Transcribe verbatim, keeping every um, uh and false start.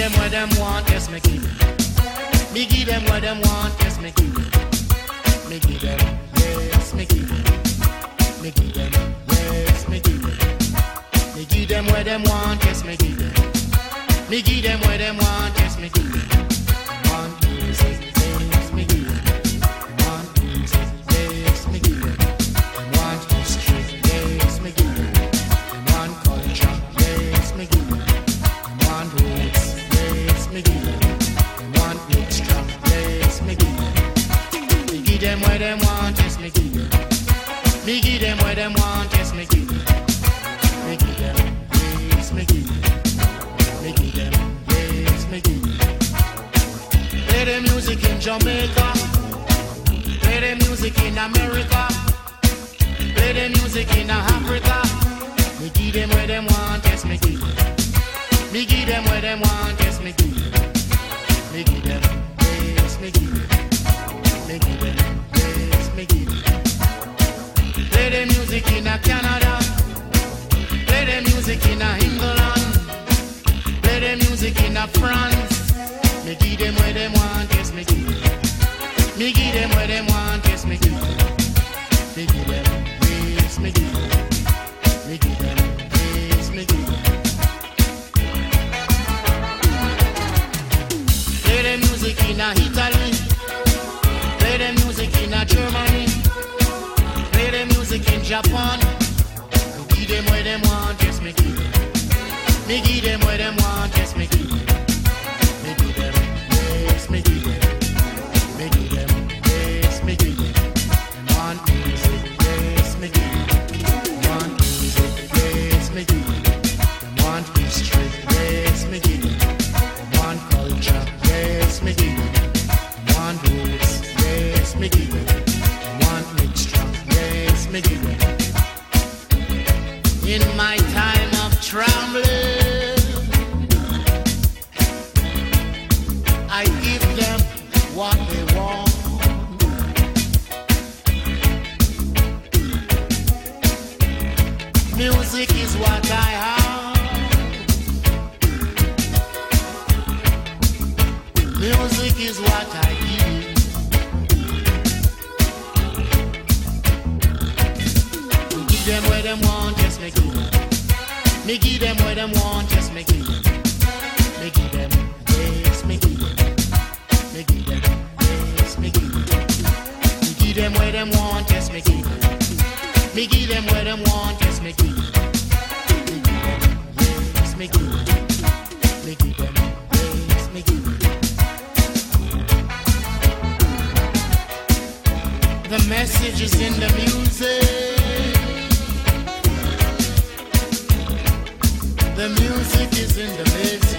them what them want, yes, me give them. Me give them what them want, yes, me give them. Me give them, yes, me give them. Me give them, yes, me give them. Me give them what them want, yes, me give them. Me give them what them want, yes, me give them. Want music, yes, me give them. Want music, yes, me give them. Want history, yes, me give them. Want culture, yes, me give them. Want roots, yes, me give them. Want mixture, yes, me give them. Me give them what them want, yes, me give them. Me give them what them want, yes, me give them. Me give them, yes, me give them. Me give them, yes, me give them. Play the music in Jamaica. Play the music in America. Play the music in Africa. Me give them what them want, yes, me give them. Me give them what them want, yes, me give them. Me give them, yes, me give them. Me give them, yes, me give them. Play the music in Canada. Play the music in England. Play the music in France. Me give them what them want, yes, me give them. Me give them what them want, yes, me give them. Me give them, yes, me give them. Me give them, yes, me give them. Play the music in Italy. Play the music in Germany. Play the music in Japan. Me give them what them want, yes, me give them. Me give them what them want, yes, me give them. Me give them, yes, me give them. Me give them, yes, me give them. Them want music, yes, me give them. Them want music, yes, me give them. Them want history, yes, me give them. Them want culture, yes, me give them. Them want roots, yes, me give them. Them want mixture, yes, me give them. In my time of trembling, I give them what they want. Music is what I have. Music is what I give. Me give them what them want, yes, me give them. Me give them what them want, yes, me give them. Me give them, yes, me give them. Me give them, yes, me give them. Me give them what them want, yes, me give them. Me give them what them want, yes, me give them. Me give them, yes, me give them. Me give them, yes, me give them. The message is in the music. The music is in the mix.